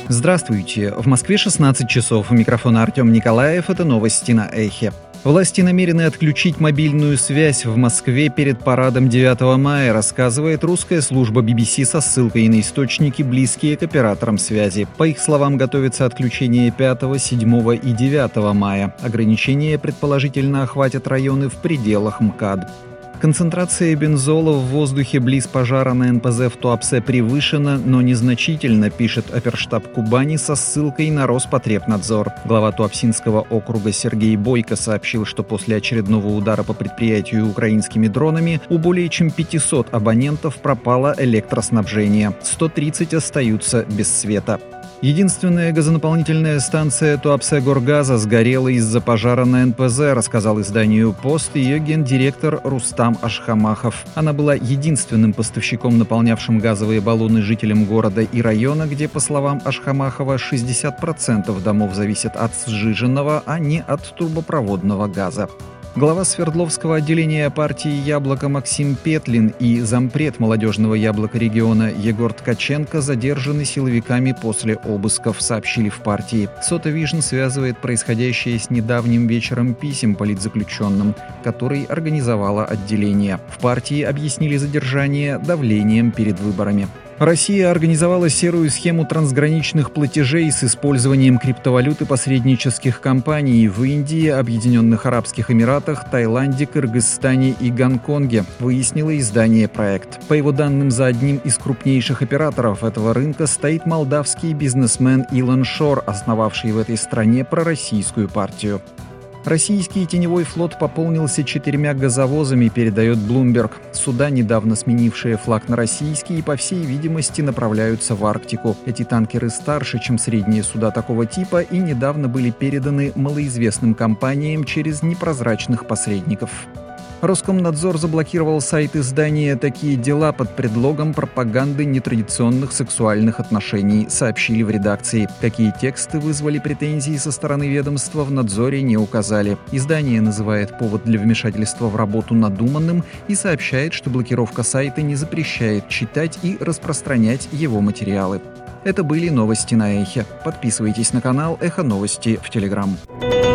Здравствуйте. В Москве 16 часов. У микрофона Артем Николаев. Это новости на Эхе. Власти намерены отключить мобильную связь в Москве перед парадом 9 мая, рассказывает русская служба BBC со ссылкой на источники, близкие к операторам связи. По их словам, готовится отключение 5, 7 и 9 мая. Ограничения предположительно охватят районы в пределах МКАД. Концентрация бензола в воздухе близ пожара на НПЗ в Туапсе превышена, но незначительно, пишет оперштаб Кубани со ссылкой на Роспотребнадзор. Глава Туапсинского округа Сергей Бойко сообщил, что после очередного удара по предприятию украинскими дронами у более чем 500 абонентов пропало электроснабжение. 130 остаются без света. Единственная газонаполнительная станция Туапсе-Горгаза сгорела из-за пожара на НПЗ, рассказал изданию «Пост» ее гендиректор Рустам Ашхамахов. Она была единственным поставщиком, наполнявшим газовые баллоны жителям города и района, где, по словам Ашхамахова, 60% домов зависят от сжиженного, а не от трубопроводного газа. Глава Свердловского отделения партии «Яблоко» Максим Петлин и зампред молодежного «Яблока» региона Егор Ткаченко задержаны силовиками после обысков, сообщили в партии. Сота Вижн связывает происходящее с недавним вечером писем политзаключенным, который организовало отделение. В партии объяснили задержание давлением перед выборами. Россия организовала серую схему трансграничных платежей с использованием криптовалюты посреднических компаний в Индии, Объединенных Арабских Эмиратах, Таиланде, Кыргызстане и Гонконге, выяснило издание «Проект». По его данным, за одним из крупнейших операторов этого рынка стоит молдавский бизнесмен Илон Шор, основавший в этой стране пророссийскую партию. Российский теневой флот пополнился 4 газовозами, передает Bloomberg. Суда, недавно сменившие флаг на российский, по всей видимости, направляются в Арктику. Эти танкеры старше, чем средние суда такого типа, и недавно были переданы малоизвестным компаниям через непрозрачных посредников. Роскомнадзор заблокировал сайт издания «Такие дела» под предлогом пропаганды нетрадиционных сексуальных отношений, сообщили в редакции. Какие тексты вызвали претензии со стороны ведомства, в надзоре не указали. Издание называет повод для вмешательства в работу надуманным и сообщает, что блокировка сайта не запрещает читать и распространять его материалы. Это были новости на Эхе. Подписывайтесь на канал Эхо Новости в Телеграм.